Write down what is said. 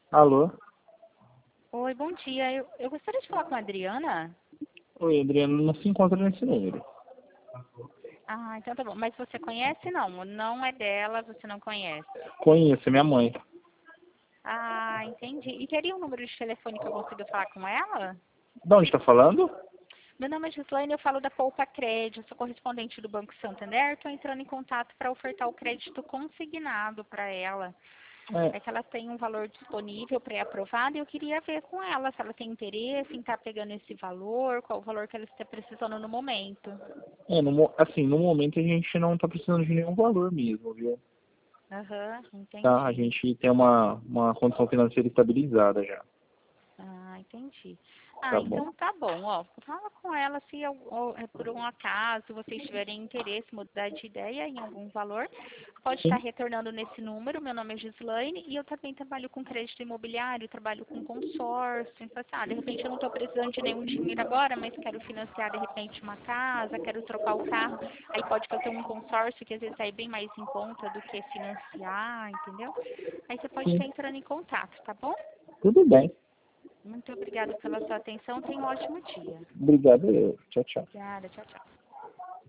Alô? Oi, bom dia. Eu gostaria de falar com a Adriana. Oi, Adriana, não se encontra nesse número. Ah, então tá bom. Mas você conhece, não? Não é dela, você não conhece. Conheço, é minha mãe. Ah, entendi. E teria um número de telefone que eu consiga falar com ela? De onde está falando? Meu nome é Gislaine, eu falo da Poupa Crédito, sou correspondente do Banco Santander. Estou entrando em contato para ofertar o crédito consignado para ela. É, É que ela tem um valor disponível pré-aprovado e eu queria ver com ela se ela tem interesse em estar pegando esse valor, qual o valor que ela está precisando no momento. assim, no momento a gente não está precisando de nenhum valor mesmo, viu? Aham, Tá? A entendi. gente tem uma condição financeira estabilizada já. Ah, entendi. Tá Ah, bom? então tá bom, ó. Fala com ela se por um acaso vocês tiverem interesse, mudar de ideia em algum valor. Pode estar Sim, retornando nesse número. Meu nome é Gislaine e eu também trabalho com crédito imobiliário, trabalho com consórcio. Então, assim, de repente eu não estou precisando de nenhum dinheiro agora, mas quero financiar de repente uma casa, quero trocar o carro. Aí pode fazer um consórcio que às vezes sai bem mais em conta do que financiar, entendeu? Aí você pode sim. estar entrando em contato, tá bom? Tudo bem. Muito obrigada pela sua atenção. Tenha um ótimo dia. Obrigado, eu. Tchau, tchau. Obrigada. Tchau, tchau.